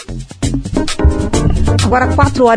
Agora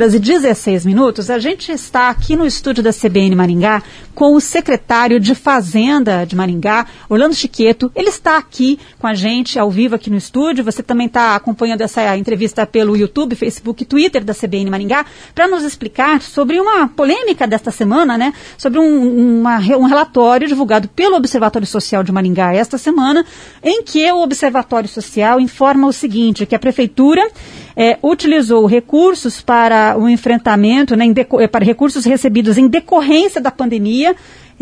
4h16, a gente está aqui no estúdio da CBN Maringá com o secretário de Fazenda de Maringá, Orlando Chiqueto. Ele está aqui com a gente ao vivo aqui no estúdio. Você também está acompanhando essa entrevista pelo YouTube, Facebook e Twitter da CBN Maringá, para nos explicar sobre uma polêmica desta semana, né? Sobre um relatório divulgado pelo Observatório Social de Maringá esta semana, em que o Observatório Social informa o seguinte, que a Prefeitura utilizou recursos para o enfrentamento, né, para recursos recebidos em decorrência da pandemia,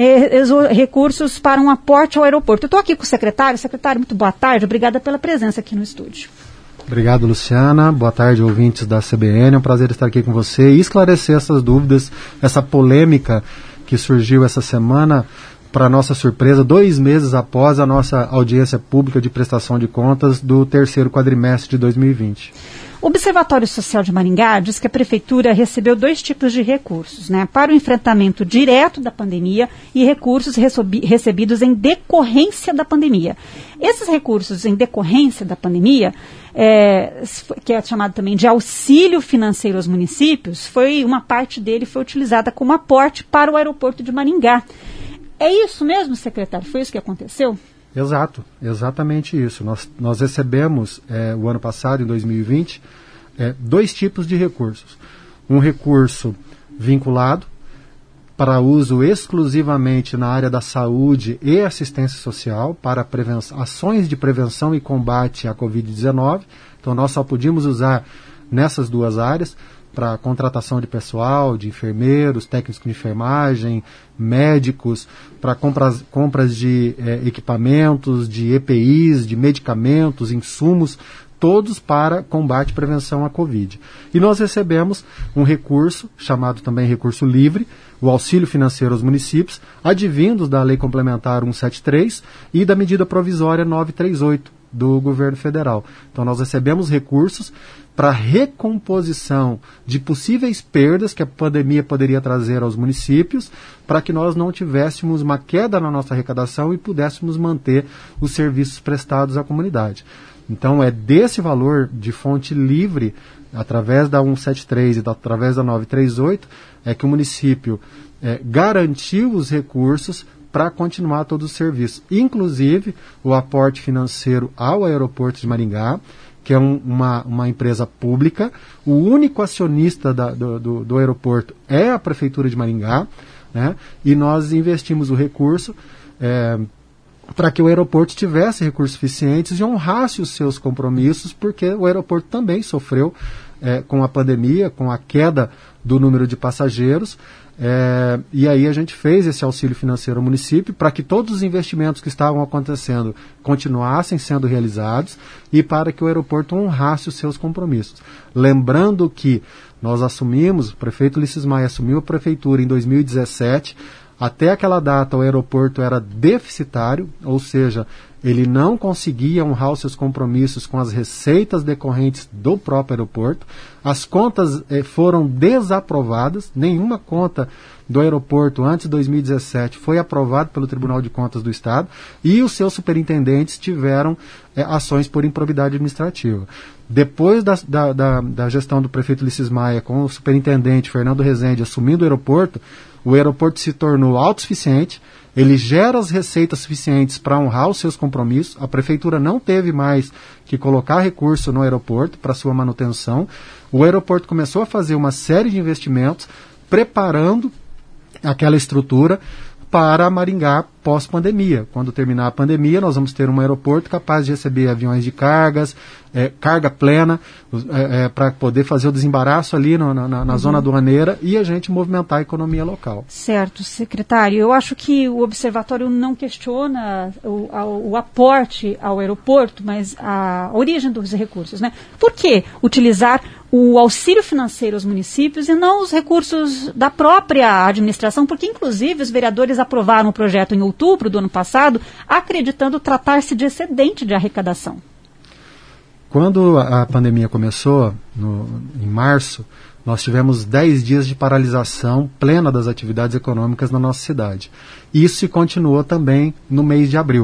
recursos para um aporte ao aeroporto. Eu estou aqui com o secretário. Secretário, muito boa tarde. Obrigada pela presença aqui no estúdio. Obrigado, Luciana. Boa tarde, ouvintes da CBN. É um prazer estar aqui com você e esclarecer essas dúvidas, essa polêmica que surgiu essa semana, para nossa surpresa, 2 meses após a nossa audiência pública de prestação de contas do terceiro quadrimestre de 2020. O Observatório Social de Maringá diz que a Prefeitura recebeu 2 tipos de recursos, né, para o enfrentamento direto da pandemia e recursos recebidos em decorrência da pandemia. Esses recursos em decorrência da pandemia, que é chamado também de auxílio financeiro aos municípios, uma parte dele foi utilizada como aporte para o aeroporto de Maringá. É isso mesmo, secretário? Foi isso que aconteceu? Exato, exatamente isso. Nós recebemos, o ano passado, em 2020, 2 tipos de recursos. Um recurso vinculado para uso exclusivamente na área da saúde e assistência social, para ações de prevenção e combate à Covid-19. Então, nós só podíamos usar nessas 2 áreas, para contratação de pessoal, de enfermeiros, técnicos de enfermagem, médicos, para compras de equipamentos, de EPIs, de medicamentos, insumos, todos para combate e prevenção à Covid. E nós recebemos um recurso, chamado também recurso livre, o auxílio financeiro aos municípios, advindos da Lei Complementar 173 e da medida provisória 938 do governo federal. Então nós recebemos recursos para recomposição de possíveis perdas que a pandemia poderia trazer aos municípios, para que nós não tivéssemos uma queda na nossa arrecadação e pudéssemos manter os serviços prestados à comunidade. Então é desse valor de fonte livre, através da 173 e através da 938, que o município garantiu os recursos para continuar todos os serviços, inclusive o aporte financeiro ao aeroporto de Maringá, que é uma empresa pública. O único acionista do aeroporto é a Prefeitura de Maringá, né? E nós investimos o recurso para que o aeroporto tivesse recursos suficientes e honrasse os seus compromissos, porque o aeroporto também sofreu com a pandemia, com a queda do número de passageiros. E aí a gente fez esse auxílio financeiro ao município para que todos os investimentos que estavam acontecendo continuassem sendo realizados e para que o aeroporto honrasse os seus compromissos. Lembrando que nós assumimos, o prefeito Ulisses Maia assumiu a prefeitura em 2017, até aquela data o aeroporto era deficitário, ou seja, ele não conseguia honrar os seus compromissos com as receitas decorrentes do próprio aeroporto. As contas foram desaprovadas, nenhuma conta do aeroporto antes de 2017 foi aprovada pelo Tribunal de Contas do Estado e os seus superintendentes tiveram ações por improbidade administrativa. Depois da gestão do prefeito Ulisses Maia com o superintendente Fernando Rezende assumindo o aeroporto se tornou autossuficiente. Ele gera as receitas suficientes para honrar os seus compromissos. A prefeitura não teve mais que colocar recurso no aeroporto para sua manutenção. O aeroporto começou a fazer uma série de investimentos, preparando aquela estrutura para Maringá pós-pandemia. Quando terminar a pandemia, nós vamos ter um aeroporto capaz de receber aviões de cargas, carga plena, para poder fazer o desembaraço ali na zona aduaneira e a gente movimentar a economia local. Certo, secretário. Eu acho que o observatório não questiona o aporte ao aeroporto, mas a origem dos recursos, né? Por que utilizar o auxílio financeiro aos municípios e não os recursos da própria administração? Porque, inclusive, os vereadores aprovaram o projeto em outubro do ano passado, acreditando tratar-se de excedente de arrecadação. Quando a pandemia começou, em março, nós tivemos 10 dias de paralisação plena das atividades econômicas na nossa cidade. Isso continuou também no mês de abril.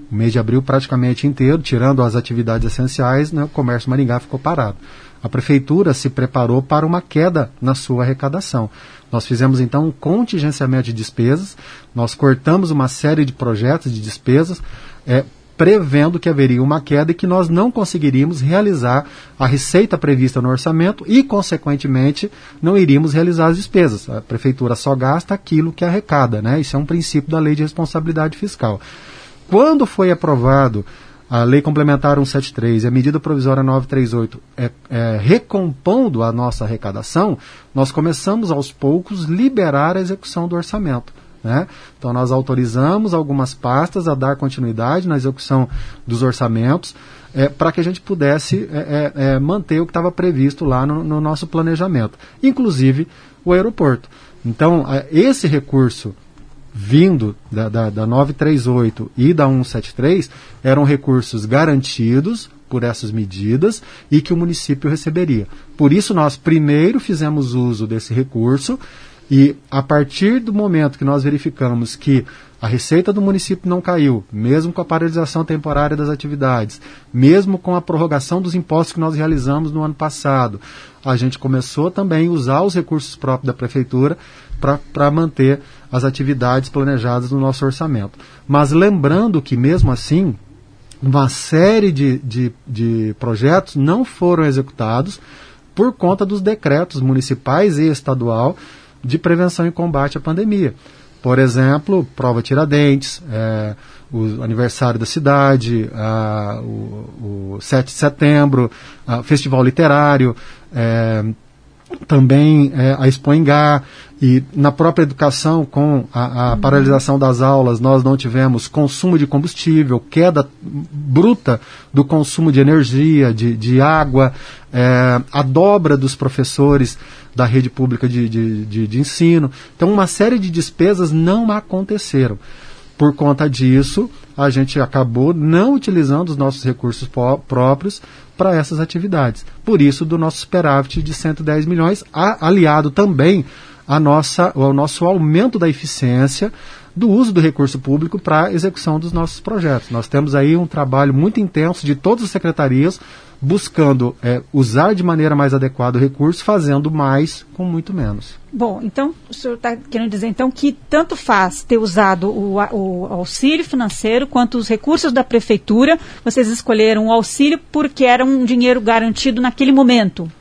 O mês de abril praticamente inteiro, tirando as atividades essenciais, né, o comércio Maringá ficou parado. A prefeitura se preparou para uma queda na sua arrecadação. Nós fizemos então um contingenciamento de despesas, nós cortamos uma série de projetos de despesas, prevendo que haveria uma queda e que nós não conseguiríamos realizar a receita prevista no orçamento e, consequentemente, não iríamos realizar as despesas. A prefeitura só gasta aquilo que arrecada, né? Isso é um princípio da Lei de Responsabilidade Fiscal. Quando foi aprovado a Lei Complementar 173 e a medida provisória 938 recompondo a nossa arrecadação, nós começamos aos poucos liberar a execução do orçamento. Né? Então nós autorizamos algumas pastas a dar continuidade na execução dos orçamentos para que a gente pudesse manter o que estava previsto lá no nosso planejamento, inclusive o aeroporto. Então esse recurso vindo da 938 e da 173 eram recursos garantidos por essas medidas e que o município receberia. Por isso nós primeiro fizemos uso desse recurso e a partir do momento que nós verificamos que a receita do município não caiu, mesmo com a paralisação temporária das atividades, mesmo com a prorrogação dos impostos que nós realizamos no ano passado, a gente começou também a usar os recursos próprios da prefeitura para manter as atividades planejadas no nosso orçamento. Mas lembrando que, mesmo assim, uma série de projetos não foram executados por conta dos decretos municipais e estadual de prevenção e combate à pandemia. Por exemplo, Prova Tiradentes, o aniversário da cidade, o 7 de setembro, Festival Literário, também a Expo Engá, e na própria educação, com a paralisação das aulas, nós não tivemos consumo de combustível, queda bruta do consumo de energia, de água, a dobra dos professores da rede pública de ensino. Então, uma série de despesas não aconteceram. Por conta disso, a gente acabou não utilizando os nossos recursos próprios para essas atividades. Por isso, do nosso superávit de 110 milhões, aliado também ao nosso aumento da eficiência do uso do recurso público para a execução dos nossos projetos. Nós temos aí um trabalho muito intenso de todas as secretarias buscando usar de maneira mais adequada o recurso, fazendo mais com muito menos. Bom, então o senhor está querendo dizer então que tanto faz ter usado o auxílio financeiro quanto os recursos da prefeitura, vocês escolheram o auxílio porque era um dinheiro garantido naquele momento?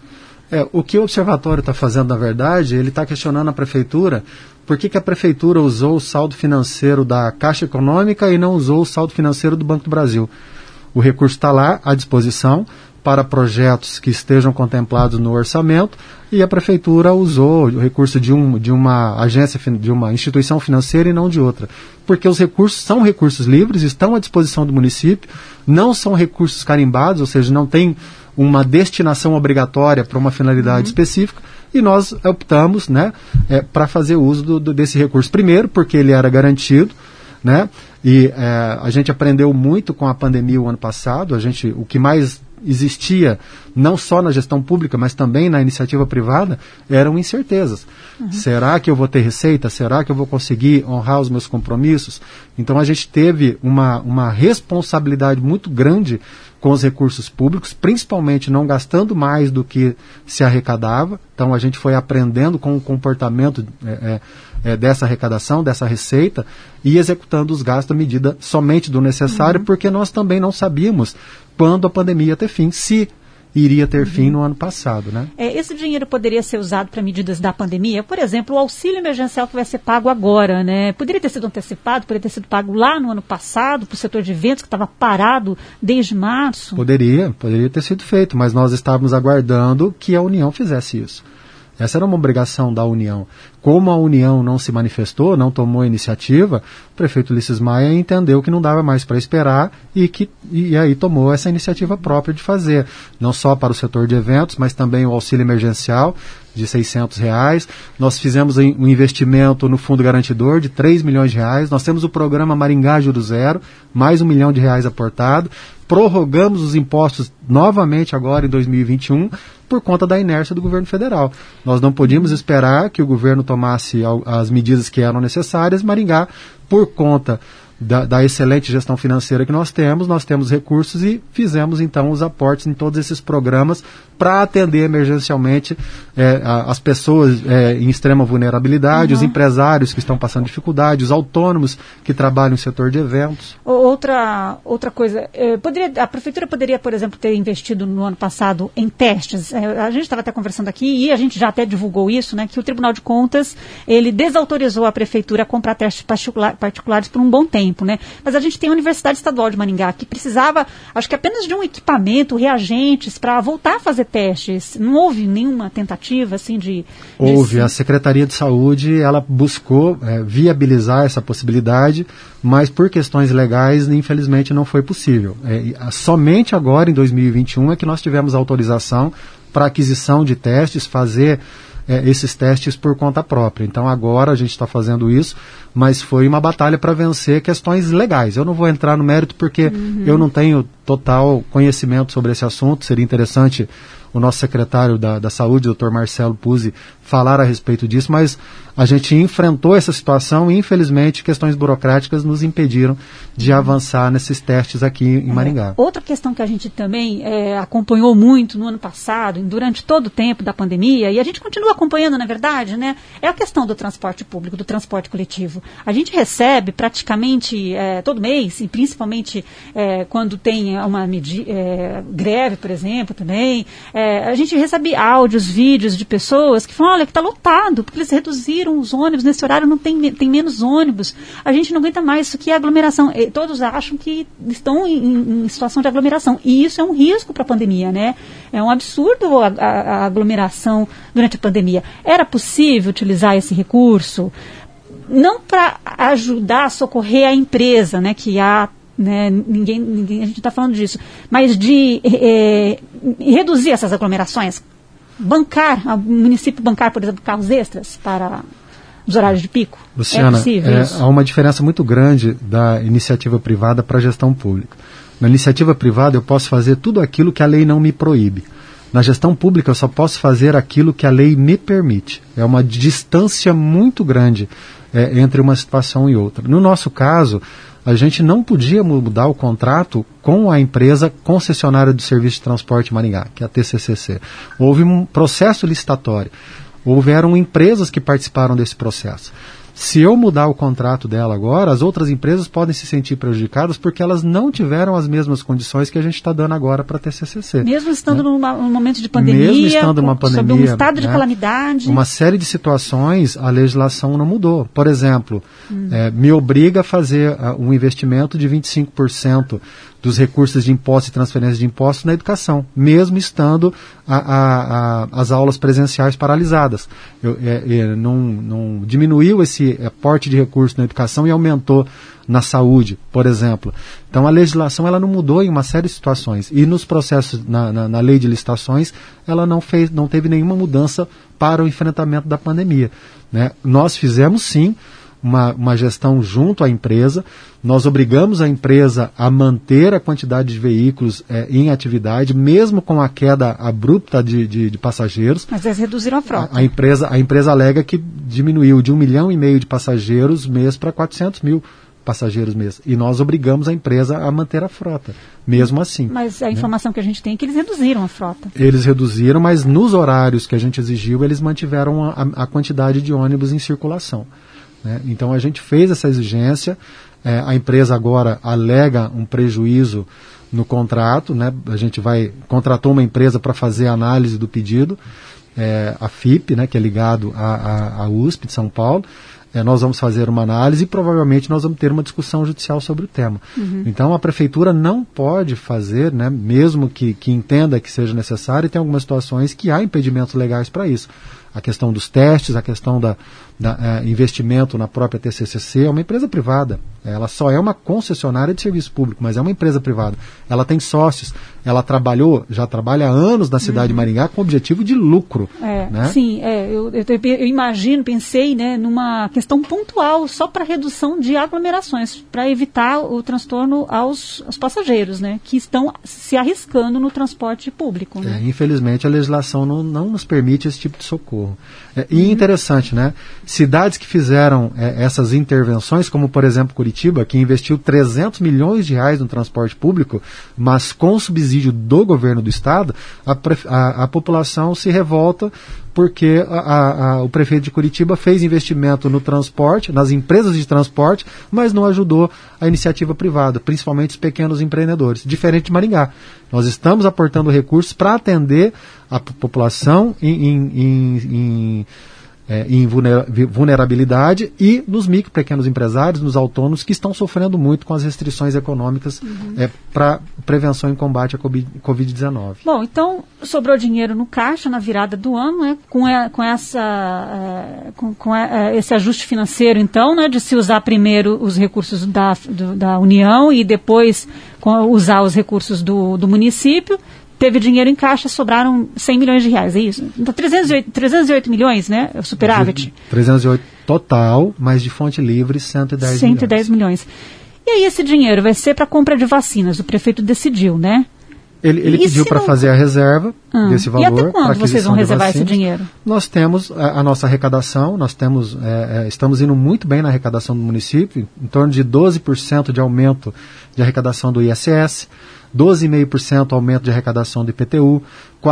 O que o observatório está fazendo, na verdade, ele está questionando a prefeitura por que a prefeitura usou o saldo financeiro da Caixa Econômica e não usou o saldo financeiro do Banco do Brasil. O recurso está lá à disposição para projetos que estejam contemplados no orçamento e a prefeitura usou o recurso de uma agência, de uma instituição financeira e não de outra. Porque os recursos são recursos livres, estão à disposição do município, não são recursos carimbados, ou seja, não tem uma destinação obrigatória para uma finalidade específica, e nós optamos, né, para fazer uso desse recurso. Primeiro, porque ele era garantido, né, e a gente aprendeu muito com a pandemia o ano passado. O que mais existia, não só na gestão pública, mas também na iniciativa privada, eram incertezas. Será que eu vou ter receita? Será que eu vou conseguir honrar os meus compromissos? Então a gente teve uma responsabilidade muito grande com os recursos públicos, principalmente não gastando mais do que se arrecadava. Então a gente foi aprendendo com o comportamento dessa arrecadação, dessa receita, e executando os gastos à medida somente do necessário, porque nós também não sabíamos quando a pandemia ia ter fim, se iria ter fim no ano passado, né? Esse dinheiro poderia ser usado para medidas da pandemia? Por exemplo, o auxílio emergencial que vai ser pago agora, né? Poderia ter sido antecipado, poderia ter sido pago lá no ano passado para o setor de eventos que estava parado desde março? Poderia ter sido feito, mas nós estávamos aguardando que a União fizesse isso. Essa era uma obrigação da União. Como a União não se manifestou, não tomou iniciativa, o prefeito Ulisses Maia entendeu que não dava mais para esperar e aí tomou essa iniciativa própria de fazer. Não só para o setor de eventos, mas também o auxílio emergencial de R$600. Nós fizemos um investimento no Fundo Garantidor de R$3 milhões. Nós temos o programa Maringá Juro Zero, mais R$1 milhão aportado. Prorrogamos os impostos novamente agora em 2021 por conta da inércia do governo federal. Nós não podíamos esperar que o governo tomasse as medidas que eram necessárias. Maringá, por conta da excelente gestão financeira que nós temos recursos e fizemos então os aportes em todos esses programas para atender emergencialmente as pessoas em extrema vulnerabilidade, os empresários que estão passando dificuldade, os autônomos que trabalham no setor de eventos. Outra coisa, a Prefeitura poderia, por exemplo, ter investido no ano passado em testes. A gente estava até conversando aqui e a gente já até divulgou isso, né, que o Tribunal de Contas, ele desautorizou a Prefeitura a comprar testes particulares por um bom tempo, né? Mas a gente tem a Universidade Estadual de Maringá, que precisava, acho que apenas de um equipamento, reagentes, para voltar a fazer testes. Não houve nenhuma tentativa, assim, de... Houve. A Secretaria de Saúde, ela buscou viabilizar essa possibilidade, mas por questões legais, infelizmente, não foi possível. Somente agora, em 2021, é que nós tivemos autorização para aquisição de testes, fazer esses testes por conta própria. Então agora a gente está fazendo isso, mas foi uma batalha para vencer questões legais. Eu não vou entrar no mérito porque eu não tenho total conhecimento sobre esse assunto. Seria interessante o nosso secretário da Saúde, Dr. Marcelo Puzzi, falar a respeito disso, mas a gente enfrentou essa situação e, infelizmente, questões burocráticas nos impediram de avançar nesses testes aqui em Maringá. Outra questão que a gente também acompanhou muito no ano passado, durante todo o tempo da pandemia, e a gente continua acompanhando, na verdade, né, é a questão do transporte público, do transporte coletivo. A gente recebe praticamente todo mês, e principalmente quando tem uma greve, por exemplo, também, a gente recebe áudios, vídeos de pessoas que falam, olha, que está lotado, porque eles reduziram os ônibus, nesse horário não tem menos ônibus, a gente não aguenta mais, isso aqui é aglomeração. Todos acham que estão em situação de aglomeração, e isso é um risco para a pandemia, né? É um absurdo a aglomeração durante a pandemia. Era possível utilizar esse recurso, não para ajudar a socorrer a empresa, né, que há, né, ninguém, a gente está falando disso, mas de reduzir essas aglomerações, o município bancar, por exemplo, carros extras para os horários de pico. Luciana, há uma diferença muito grande da iniciativa privada para a gestão pública. Na iniciativa privada eu posso fazer tudo aquilo que a lei não me proíbe. Na gestão pública eu só posso fazer aquilo que a lei me permite. É uma distância muito grande entre uma situação e outra. No nosso caso, a gente não podia mudar o contrato com a empresa concessionária do Serviço de Transporte Maringá, que é a TCCC. Houve um processo licitatório. Houveram empresas que participaram desse processo. Se eu mudar o contrato dela agora, as outras empresas podem se sentir prejudicadas porque elas não tiveram as mesmas condições que a gente está dando agora para a TCCC. Mesmo estando num momento de pandemia, mesmo estando numa pandemia, sob um estado de calamidade. Uma série de situações, a legislação não mudou. Por exemplo, me obriga a fazer um investimento de 25% dos recursos de impostos e transferência de impostos na educação, mesmo estando as aulas presenciais paralisadas. Não diminuiu esse aporte de recursos na educação e aumentou na saúde, por exemplo. Então a legislação ela não mudou em uma série de situações. E nos processos, na lei de licitações, ela não teve nenhuma mudança para o enfrentamento da pandemia, né? Nós fizemos sim uma gestão junto à empresa, nós obrigamos a empresa a manter a quantidade de veículos em atividade, mesmo com a queda abrupta de passageiros. Mas eles reduziram a frota. A empresa alega que diminuiu de 1,5 milhão de passageiros mês para 400 mil passageiros mês. E nós obrigamos a empresa a manter a frota, mesmo assim. Mas a informação que a gente tem é que eles reduziram a frota. Eles reduziram, mas nos horários que a gente exigiu, eles mantiveram a quantidade de ônibus em circulação, né? Então a gente fez essa exigência, a empresa agora alega um prejuízo no contrato, né? A gente contratou uma empresa para fazer a análise do pedido, a FIP, né, que é ligado à USP de São Paulo. Nós vamos fazer uma análise e provavelmente nós vamos ter uma discussão judicial sobre o tema. Então a prefeitura não pode fazer, né, mesmo que entenda que seja necessário, e tem algumas situações que há impedimentos legais para isso. A questão dos testes, a questão da investimento na própria TCCC, é uma empresa privada. Ela só é uma concessionária de serviço público, mas é uma empresa privada. Ela tem sócios, ela já trabalha há anos na cidade de Maringá com objetivo de lucro. Né? Sim, eu pensei, né, numa questão pontual só para redução de aglomerações, para evitar o transtorno aos passageiros, né, que estão se arriscando no transporte público. Né? Infelizmente a legislação não nos permite esse tipo de socorro. socorro. E interessante, né? Cidades que fizeram essas intervenções, como por exemplo Curitiba, que investiu 300 milhões de reais no transporte público, mas com subsídio do governo do estado, a população se revolta porque o prefeito de Curitiba fez investimento no transporte, nas empresas de transporte, mas não ajudou a iniciativa privada, principalmente os pequenos empreendedores. Diferente de Maringá. Nós estamos aportando recursos para atender a população em vulnerabilidade e nos micro pequenos empresários, nos autônomos que estão sofrendo muito com as restrições econômicas para prevenção e combate à Covid-19. Bom, então sobrou dinheiro no caixa na virada do ano, né, com esse ajuste financeiro, então, né, de se usar primeiro os recursos da União e depois usar os recursos do município. Teve dinheiro em caixa, sobraram 100 milhões de reais, é isso? Então, 308 milhões, né? O superávit. 308 total, mas de fonte livre, 110 milhões. E aí esse dinheiro vai ser para compra de vacinas, o prefeito decidiu, né? Ele pediu para fazer a reserva desse valor. E até quando vocês vão reservar esse dinheiro? Nós temos a nossa arrecadação, estamos indo muito bem na arrecadação do município, em torno de 12% de aumento de arrecadação do ISS, 12,5% aumento de arrecadação do IPTU,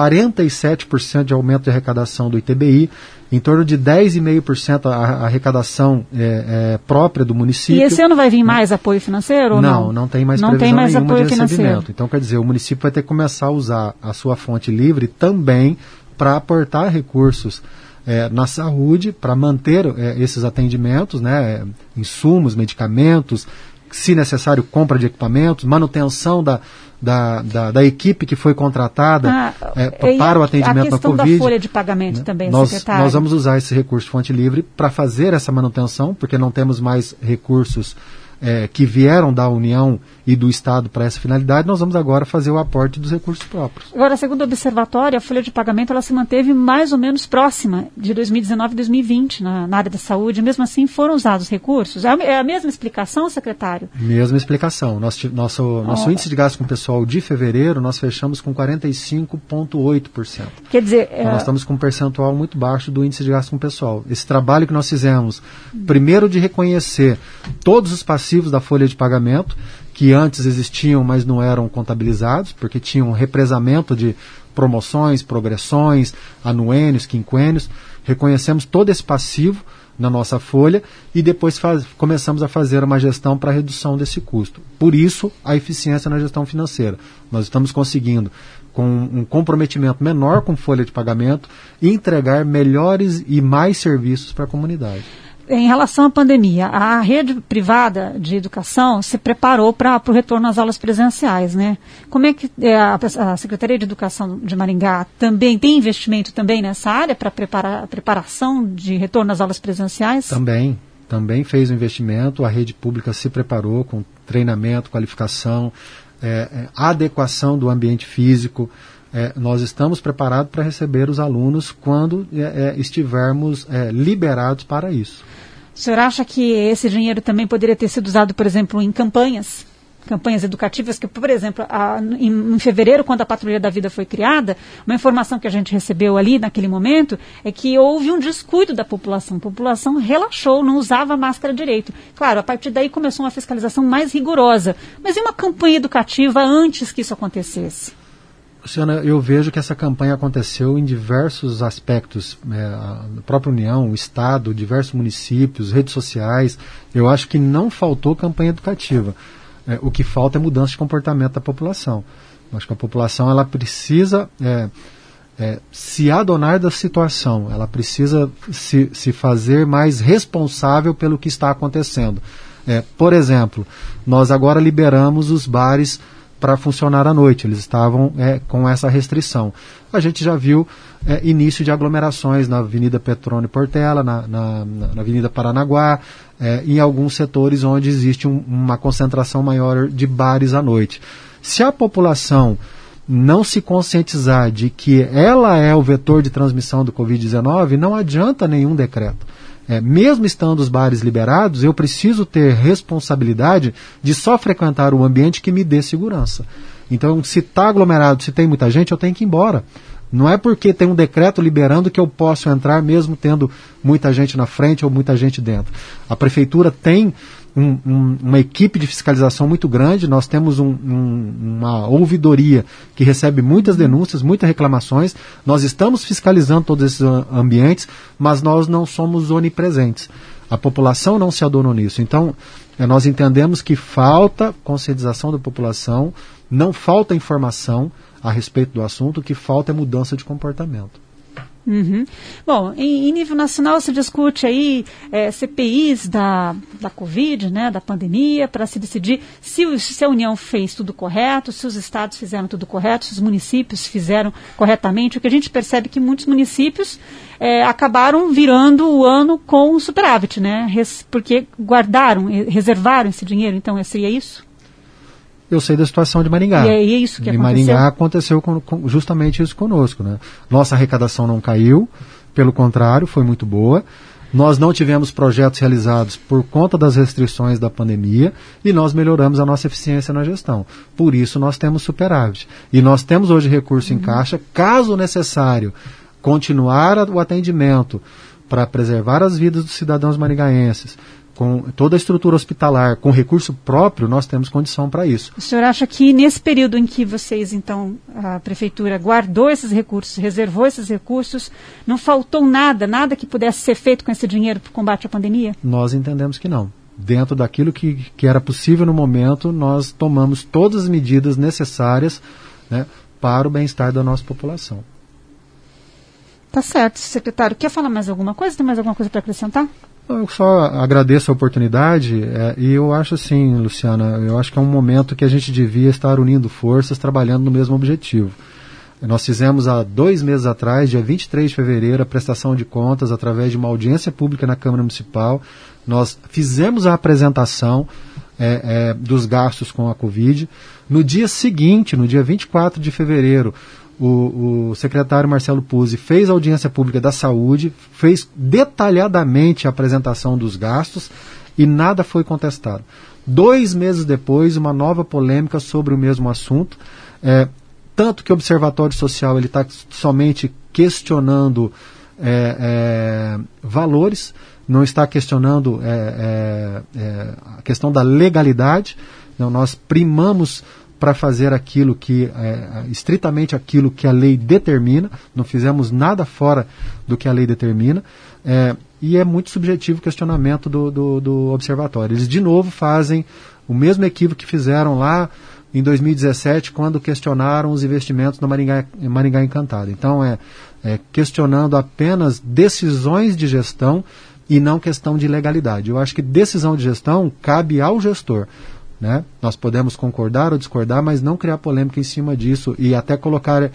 47% de aumento de arrecadação do ITBI, em torno de 10,5% a arrecadação própria do município. E esse ano vai vir mais apoio financeiro ou não? Não tem mais previsão nenhuma apoio de recebimento. Então, quer dizer, o município vai ter que começar a usar a sua fonte livre também para aportar recursos na saúde, para manter esses atendimentos, né, insumos, medicamentos, se necessário, compra de equipamentos, manutenção da equipe que foi contratada para o atendimento da Covid. A questão da folha de pagamento, né? Também, secretário. Nós vamos usar esse recurso de fonte livre para fazer essa manutenção, porque não temos mais recursos que vieram da União e do Estado para essa finalidade. Nós vamos agora fazer o aporte dos recursos próprios. Agora, segundo o observatório, a folha de pagamento ela se manteve mais ou menos próxima de 2019 e 2020 na área da saúde. Mesmo assim, foram usados recursos? É a mesma explicação, secretário? Mesma explicação. Nosso índice de gasto com o pessoal de fevereiro, nós fechamos com 45,8%. Quer dizer... Então, nós estamos com um percentual muito baixo do índice de gasto com o pessoal. Esse trabalho que nós fizemos, primeiro de reconhecer todos os passivos da folha de pagamento, que antes existiam, mas não eram contabilizados, porque tinham represamento de promoções, progressões, anuênios, quinquênios. Reconhecemos todo esse passivo na nossa folha e depois começamos a fazer uma gestão para redução desse custo. Por isso, a eficiência na gestão financeira. Nós estamos conseguindo, com um comprometimento menor com folha de pagamento, entregar melhores e mais serviços para a comunidade. Em relação à pandemia, a rede privada de educação se preparou para o retorno às aulas presenciais, né? Como é que a Secretaria de Educação de Maringá também tem investimento também nessa área para a preparação de retorno às aulas presenciais? Também fez o investimento, a rede pública se preparou com treinamento, qualificação, adequação do ambiente físico. Nós estamos preparados para receber os alunos quando estivermos liberados para isso. O senhor acha que esse dinheiro também poderia ter sido usado, por exemplo, em campanhas educativas, que, por exemplo, em fevereiro, quando a Patrulha da Vida foi criada, uma informação que a gente recebeu ali naquele momento é que houve um descuido da população. A população relaxou, não usava a máscara direito. Claro, a partir daí começou uma fiscalização mais rigorosa. Mas e uma campanha educativa antes que isso acontecesse? Luciana, eu vejo que essa campanha aconteceu em diversos aspectos, a própria União, o Estado, diversos municípios, redes sociais. Eu acho que não faltou campanha educativa. O que falta é mudança de comportamento da população. Eu acho que a população ela precisa se adonar da situação, ela precisa se fazer mais responsável pelo que está acontecendo. Por exemplo, nós agora liberamos os bares para funcionar à noite, eles estavam com essa restrição. A gente já viu início de aglomerações na Avenida Petrônio Portela, na Avenida Paranaguá, em alguns setores onde existe uma concentração maior de bares à noite. Se a população não se conscientizar de que ela é o vetor de transmissão do Covid-19, não adianta nenhum decreto. Mesmo estando os bares liberados, eu preciso ter responsabilidade de só frequentar o ambiente que me dê segurança. Então, se está aglomerado, se tem muita gente, eu tenho que ir embora. Não é porque tem um decreto liberando que eu posso entrar mesmo tendo muita gente na frente ou muita gente dentro. A prefeitura tem uma equipe de fiscalização muito grande, nós temos uma ouvidoria que recebe muitas denúncias, muitas reclamações, nós estamos fiscalizando todos esses ambientes, mas nós não somos onipresentes. A população não se adonou nisso. Então, nós entendemos que falta conscientização da população, não falta informação a respeito do assunto, o que falta é mudança de comportamento. Uhum. Bom, em nível nacional se discute aí CPIs da Covid, né, da pandemia, para se decidir se a União fez tudo correto, se os estados fizeram tudo correto, se os municípios fizeram corretamente. O que a gente percebe é que muitos municípios acabaram virando o ano com superávit, né, porque reservaram esse dinheiro. Então, seria isso? Eu sei da situação de Maringá. E é isso que aconteceu? Em Maringá aconteceu justamente isso conosco, né? Nossa arrecadação não caiu, pelo contrário, foi muito boa. Nós não tivemos projetos realizados por conta das restrições da pandemia e nós melhoramos a nossa eficiência na gestão. Por isso nós temos superávit. E nós temos hoje recurso em caixa, caso necessário, continuar o atendimento para preservar as vidas dos cidadãos maringaenses, com toda a estrutura hospitalar, com recurso próprio, nós temos condição para isso. O senhor acha que nesse período em que vocês, então, a prefeitura guardou esses recursos, reservou esses recursos, não faltou nada que pudesse ser feito com esse dinheiro para o combate à pandemia? Nós entendemos que não. Dentro daquilo que era possível no momento, nós tomamos todas as medidas necessárias, né, para o bem-estar da nossa população. Tá certo, secretário. Quer falar mais alguma coisa? Tem mais alguma coisa para acrescentar? Eu só agradeço a oportunidade e eu acho assim, Luciana, eu acho que é um momento que a gente devia estar unindo forças, trabalhando no mesmo objetivo. Nós fizemos há 2 meses atrás, dia 23 de fevereiro, a prestação de contas através de uma audiência pública na Câmara Municipal. Nós fizemos a apresentação dos gastos com a Covid. No dia seguinte, no dia 24 de fevereiro, o secretário Marcelo Puzzi fez a audiência pública da saúde, fez detalhadamente a apresentação dos gastos e nada foi contestado. 2 meses depois, uma nova polêmica sobre o mesmo assunto, tanto que o Observatório Social está somente questionando valores, não está questionando a questão da legalidade. Não, nós primamos para fazer aquilo que estritamente aquilo que a lei determina, não fizemos nada fora do que a lei determina, e é muito subjetivo o questionamento do observatório. Eles de novo fazem o mesmo equívoco que fizeram lá em 2017, quando questionaram os investimentos no Maringá Encantado. Então questionando apenas decisões de gestão e não questão de legalidade. Eu acho que decisão de gestão cabe ao gestor, né? Nós podemos concordar ou discordar, mas não criar polêmica em cima disso e até colocar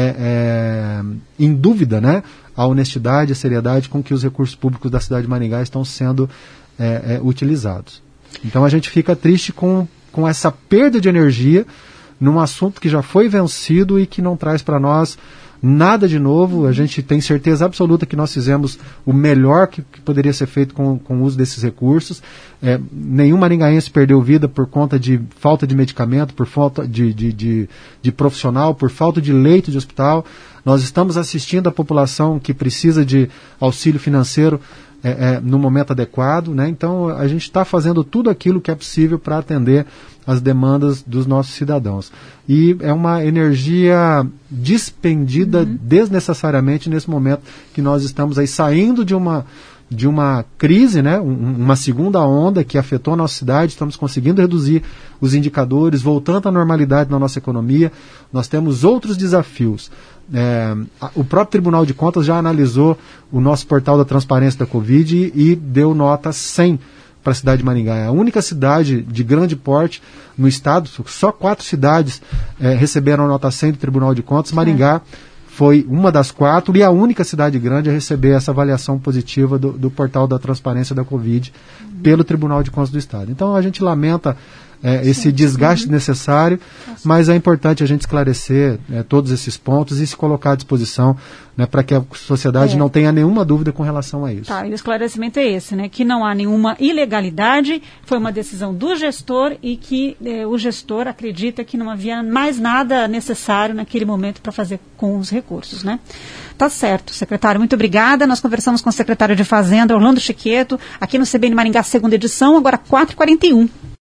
em dúvida, né, a honestidade e a seriedade com que os recursos públicos da cidade de Maringá estão sendo utilizados. Então a gente fica triste com essa perda de energia num assunto que já foi vencido e que não traz para nós nada de novo. A gente tem certeza absoluta que nós fizemos o melhor que poderia ser feito com o uso desses recursos. Nenhum maringaense perdeu vida por conta de falta de medicamento, por falta de profissional, por falta de leito de hospital. Nós estamos assistindo a população que precisa de auxílio financeiro no momento adequado, né? Então a gente está fazendo tudo aquilo que é possível para atender as demandas dos nossos cidadãos. E é uma energia despendida desnecessariamente nesse momento que nós estamos aí saindo de uma crise, né? Uma segunda onda que afetou a nossa cidade. Estamos conseguindo reduzir os indicadores, voltando à normalidade na nossa economia. Nós temos outros desafios. O próprio Tribunal de Contas já analisou o nosso portal da transparência da Covid e deu nota 100 para a cidade de Maringá. É a única cidade de grande porte no estado, só 4 cidades receberam nota 100 do Tribunal de Contas. Maringá foi uma das 4 e a única cidade grande a receber essa avaliação positiva do portal da transparência da Covid pelo Tribunal de Contas do Estado. Então a gente lamenta esse desgaste necessário, mas é importante a gente esclarecer todos esses pontos e se colocar à disposição, né, para que a sociedade não tenha nenhuma dúvida com relação a isso. Tá, e o esclarecimento é esse, né, que não há nenhuma ilegalidade, foi uma decisão do gestor e que o gestor acredita que não havia mais nada necessário naquele momento para fazer com os recursos, né? Tá certo, secretário, muito obrigada. Nós conversamos com o secretário de Fazenda, Orlando Chiqueto, aqui no CBN Maringá, segunda edição, agora 4h41.